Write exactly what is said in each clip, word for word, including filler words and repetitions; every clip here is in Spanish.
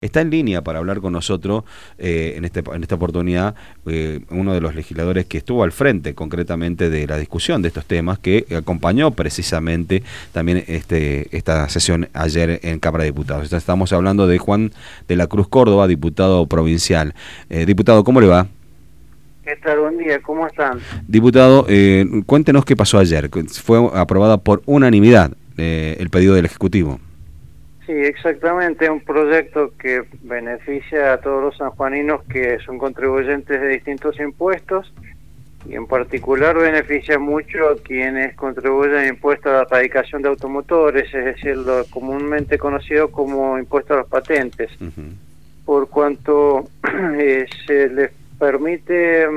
Está en línea para hablar con nosotros eh, en, este, en esta oportunidad eh, uno de los legisladores que estuvo al frente concretamente de la discusión de estos temas, que acompañó precisamente también este, esta sesión ayer en Cámara de Diputados. Estamos hablando de Juan de la Cruz Córdoba, diputado provincial. Eh, diputado, ¿cómo le va? ¿Qué tal? Buen día, ¿cómo están? Diputado, eh, cuéntenos qué pasó ayer. Fue aprobada por unanimidad eh, el pedido del Ejecutivo. Sí, exactamente, un proyecto que beneficia a todos los sanjuaninos que son contribuyentes de distintos impuestos y en particular beneficia mucho a quienes contribuyen impuestos a la erradicación de automotores, es decir, lo comúnmente conocido como impuesto a las patentes, uh-huh. por cuanto eh, se les permite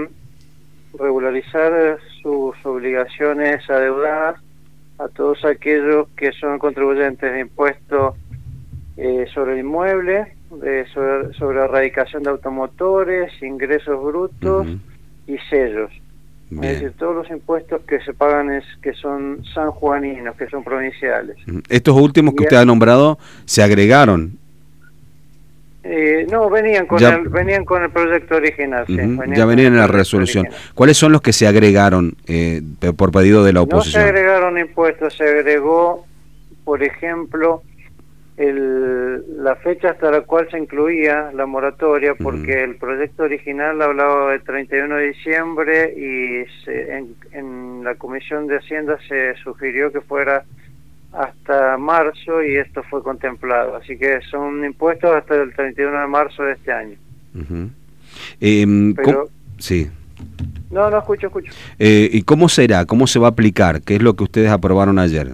regularizar sus obligaciones adeudadas a todos aquellos que son contribuyentes de impuestos eh, sobre el inmueble, de, sobre, sobre erradicación de automotores, ingresos brutos uh-huh. y sellos. Bien. Es decir, todos los impuestos que se pagan es que son sanjuaninos, que son provinciales. Uh-huh. Estos últimos que y usted ha nombrado se agregaron. Eh, no, venían con, ya, el, venían con el proyecto original. Uh-huh. Sí, venían ya venían en la resolución. Original. ¿Cuáles son los que se agregaron eh, por pedido de la oposición? No se agregaron impuestos, se agregó, por ejemplo, el, la fecha hasta la cual se incluía la moratoria, porque uh-huh. el proyecto original hablaba del treinta y uno de diciembre y se, en, en la Comisión de Hacienda se sugirió que fuera hasta marzo y esto fue contemplado, así que son impuestos hasta el treinta y uno de marzo de este año. Uh-huh. eh, Pero, sí. No, no, escucho, escucho. Eh, ¿Y cómo será? ¿Cómo se va a aplicar? ¿Qué es lo que ustedes aprobaron ayer?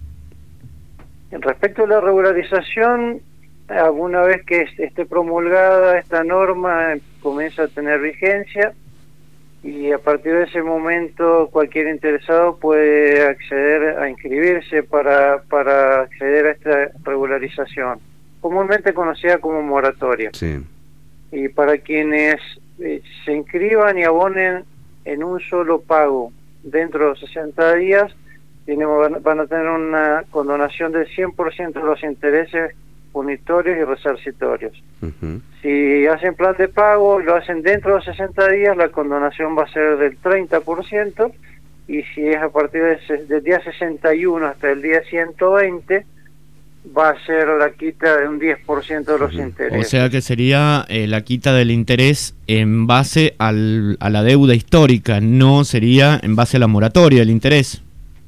En respecto a la regularización, alguna vez que esté promulgada esta norma comienza a tener vigencia y a partir de ese momento cualquier interesado puede acceder a inscribirse para, para acceder a esta regularización, comúnmente conocida como moratoria. Sí. Y para quienes eh, se inscriban y abonen en un solo pago dentro de los sesenta días, tienen, van, van a tener una condonación del cien por ciento de los intereses punitorios y resarcitorios. Uh-huh. Si hacen plan de pago y lo hacen dentro de los sesenta días, la condonación va a ser del treinta por ciento, y si es a partir de, del día sesenta y uno hasta el día ciento veinte, va a ser la quita de un diez por ciento de los uh-huh. intereses. O sea que sería eh, la quita del interés en base al, a la deuda histórica, no sería en base a la moratoria el interés.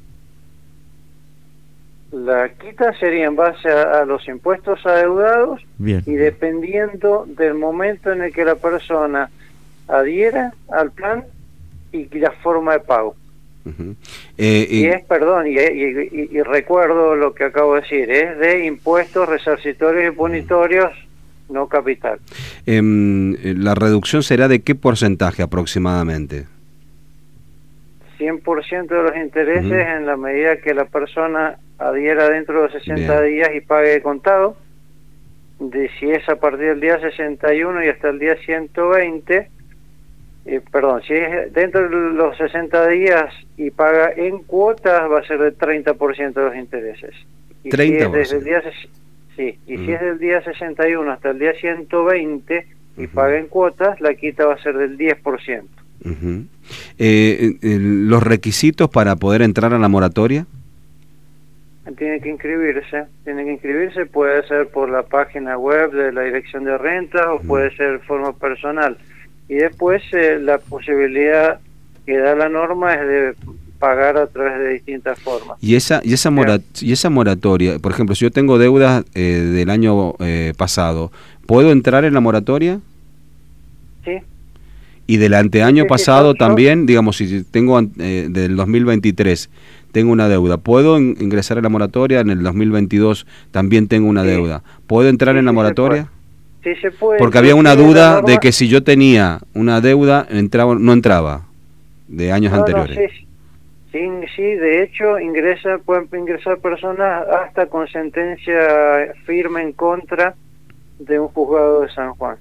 La quita sería en base a, a los impuestos adeudados. Bien. Y dependiendo del momento en el que la persona adhiera al plan y la forma de pago. Uh-huh. eh, y, y es, perdón, y, y, y, y recuerdo lo que acabo de decir, es de impuestos resarcitorios y punitorios, uh-huh. no capital. Eh, ¿La reducción será de qué porcentaje aproximadamente? cien por ciento de los intereses uh-huh. en la medida que la persona adhiera dentro de los sesenta Bien. días y pague de contado. De si es a partir del día sesenta y uno y hasta el día ciento veinte, eh, perdón, si es dentro de los sesenta días y paga en cuotas, va a ser del treinta por ciento de los intereses. Y treinta por ciento. Si es desde el día, sí, y uh-huh. si es del día sesenta y uno hasta el día ciento veinte y uh-huh. paga en cuotas, la quita va a ser del diez por ciento. Uh-huh. eh, eh, ¿Los requisitos para poder entrar a la moratoria? Tiene que inscribirse, tiene que inscribirse, puede ser por la página web de la Dirección de Rentas o uh-huh. puede ser de forma personal. Y después eh, la posibilidad que da la norma es de pagar a través de distintas formas. Y esa y esa, morat y esa moratoria, por ejemplo, si yo tengo deudas eh, del año eh, pasado, ¿puedo entrar en la moratoria? Sí. Y del anteaño sí, pasado sí, también, digamos, si tengo eh, del dos mil veintitrés, tengo una deuda, ¿puedo in ingresar a la moratoria? En el dos mil veintidós también tengo una sí. deuda. ¿Puedo entrar sí, en la moratoria? Sí se puede. Porque había una duda de que si yo tenía una deuda, entraba, no entraba, de años no, anteriores. No, sí, sí, sí, de hecho, ingresa, pueden ingresar personas hasta con sentencia firme en contra de un juzgado de San Juan.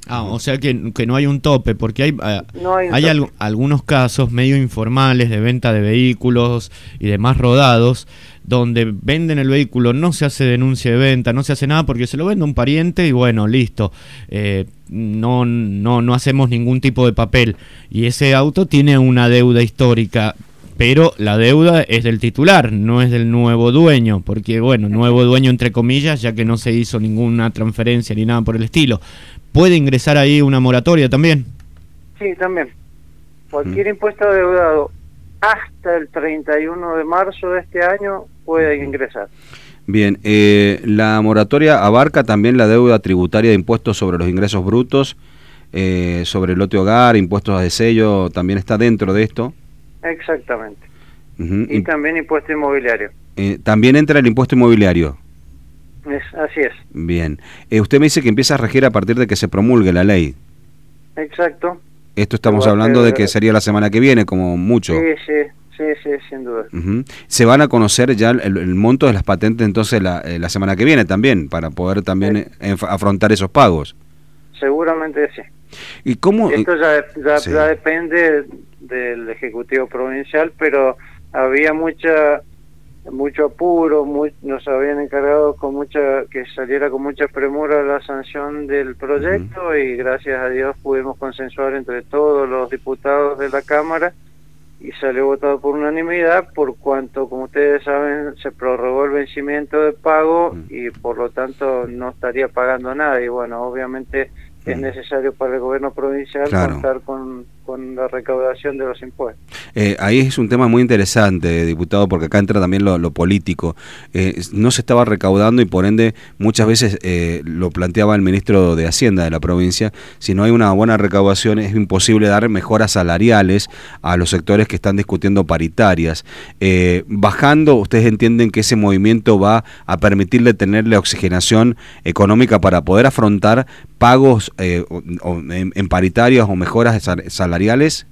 Ah, o sea que, que no hay un tope, porque hay, no hay, hay al, algunos casos medio informales de venta de vehículos y demás rodados, donde venden el vehículo, no se hace denuncia de venta, no se hace nada porque se lo vende un pariente y bueno, listo, eh, no, no, no hacemos ningún tipo de papel. Y ese auto tiene una deuda histórica, pero la deuda es del titular, no es del nuevo dueño, porque bueno, nuevo dueño entre comillas, ya que no se hizo ninguna transferencia ni nada por el estilo. ¿Puede ingresar ahí una moratoria también? Sí, también. Cualquier mm. impuesto adeudado hasta el treinta y uno de marzo de este año puede ingresar. Bien, eh, la moratoria abarca también la deuda tributaria de impuestos sobre los ingresos brutos, eh, sobre el lote hogar, impuestos de sello, también está dentro de esto. Exactamente. Uh-huh. Y también impuesto inmobiliario. Eh, también entra el impuesto inmobiliario. Es, así es. Bien. Eh, usted me dice que empieza a regir a partir de que se promulgue la ley. Exacto. Esto estamos hablando de que sería la semana que viene, como mucho. Sí, sí, sí, sí, sin duda. Uh-huh. ¿Se van a conocer ya el, el monto de las patentes entonces la, eh, la semana que viene también, para poder también sí. eh, afrontar esos pagos? Seguramente sí. ¿Y cómo? Esto ya, ya, sí. ya depende del Ejecutivo Provincial, pero había mucha mucho apuro, muy, nos habían encargado con mucha que saliera con mucha premura la sanción del proyecto uh-huh. y gracias a Dios pudimos consensuar entre todos los diputados de la Cámara y salió votado por unanimidad, por cuanto, como ustedes saben, se prorrogó el vencimiento de pago uh-huh. y por lo tanto no estaría pagando nada y bueno, obviamente uh-huh. es necesario para el gobierno provincial claro. contar con, con la recaudación de los impuestos. Eh, ahí es un tema muy interesante, diputado, porque acá entra también lo, lo político. Eh, no se estaba recaudando y por ende muchas veces eh, lo planteaba el ministro de Hacienda de la provincia, si no hay una buena recaudación es imposible dar mejoras salariales a los sectores que están discutiendo paritarias. Eh, bajando, ¿ustedes entienden que ese movimiento va a permitirle tenerle oxigenación económica para poder afrontar pagos eh, o, o en, en paritarias o mejoras salariales?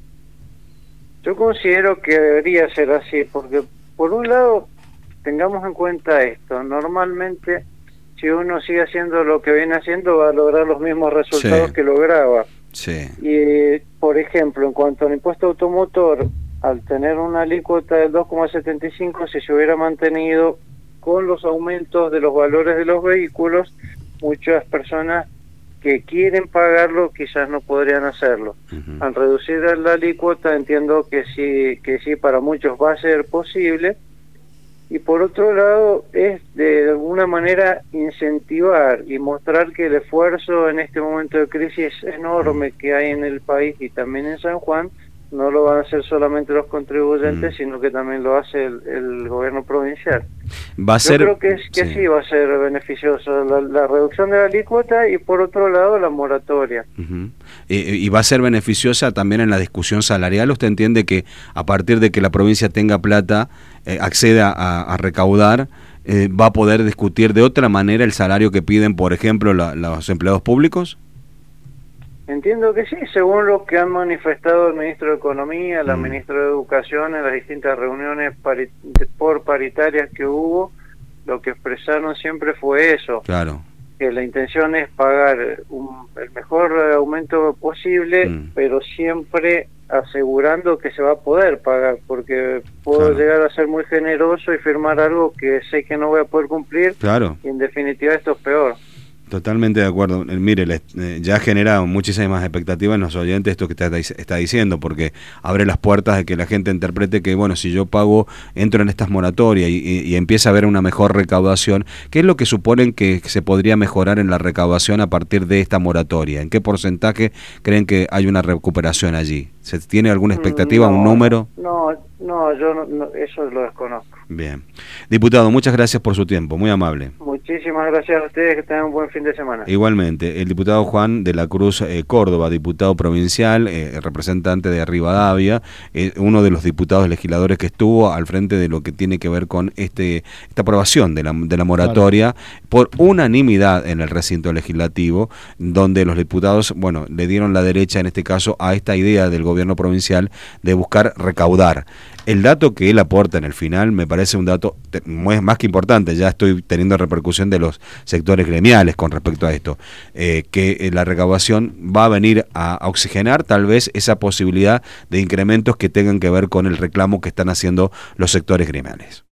Yo considero que debería ser así, porque por un lado, tengamos en cuenta esto, normalmente si uno sigue haciendo lo que viene haciendo va a lograr los mismos resultados sí. que lograba. Sí. Y por ejemplo, en cuanto al impuesto automotor, al tener una alícuota del dos coma setenta y cinco, si se hubiera mantenido con los aumentos de los valores de los vehículos, muchas personas que quieren pagarlo quizás no podrían hacerlo. Uh-huh. Al reducir la alícuota entiendo que sí, que sí para muchos va a ser posible. Y por otro lado es de alguna manera incentivar y mostrar que el esfuerzo en este momento de crisis enorme que hay en el país y también en San Juan no lo van a hacer solamente los contribuyentes, mm. sino que también lo hace el, el gobierno provincial. Va a ser, Yo creo que, es, que sí. sí va a ser beneficioso la, la reducción de la alícuota y por otro lado la moratoria. Uh-huh. y, y va a ser beneficiosa también en la discusión salarial. ¿Usted entiende que a partir de que la provincia tenga plata, eh, acceda a, a recaudar, eh, va a poder discutir de otra manera el salario que piden, por ejemplo, la, los empleados públicos? Entiendo que sí, según lo que han manifestado el ministro de Economía, la mm. ministra de Educación en las distintas reuniones pari por paritarias que hubo, lo que expresaron siempre fue eso. Claro. Que la intención es pagar un, el mejor aumento posible, mm. pero siempre asegurando que se va a poder pagar, porque puedo claro. llegar a ser muy generoso y firmar algo que sé que no voy a poder cumplir, claro. y en definitiva esto es peor. Totalmente de acuerdo. Mire, le, eh, ya genera muchísimas expectativas en los oyentes esto que está, está diciendo, porque abre las puertas de que la gente interprete que, bueno, si yo pago, entro en estas moratorias y, y, y empieza a haber una mejor recaudación. ¿Qué es lo que suponen que se podría mejorar en la recaudación a partir de esta moratoria? ¿En qué porcentaje creen que hay una recuperación allí? ¿Se tiene alguna expectativa, no, un número? No, no, yo no, no, eso lo desconozco. Bien. Diputado, muchas gracias por su tiempo, muy amable. Muchísimas gracias a ustedes, que tengan un buen fin de semana. Igualmente, el diputado Juan de la Cruz eh, Córdoba, diputado provincial, eh, representante de Rivadavia, eh, uno de los diputados legisladores que estuvo al frente de lo que tiene que ver con este esta aprobación de la, de la moratoria, claro. por unanimidad en el recinto legislativo, donde los diputados, bueno, le dieron la derecha en este caso a esta idea del gobierno provincial de buscar recaudar. el dato que él aporta en el final me parece un dato más que importante. Ya estoy teniendo repercusión de los sectores gremiales con respecto a esto, eh, que la recaudación va a venir a, a oxigenar tal vez esa posibilidad de incrementos que tengan que ver con el reclamo que están haciendo los sectores gremiales.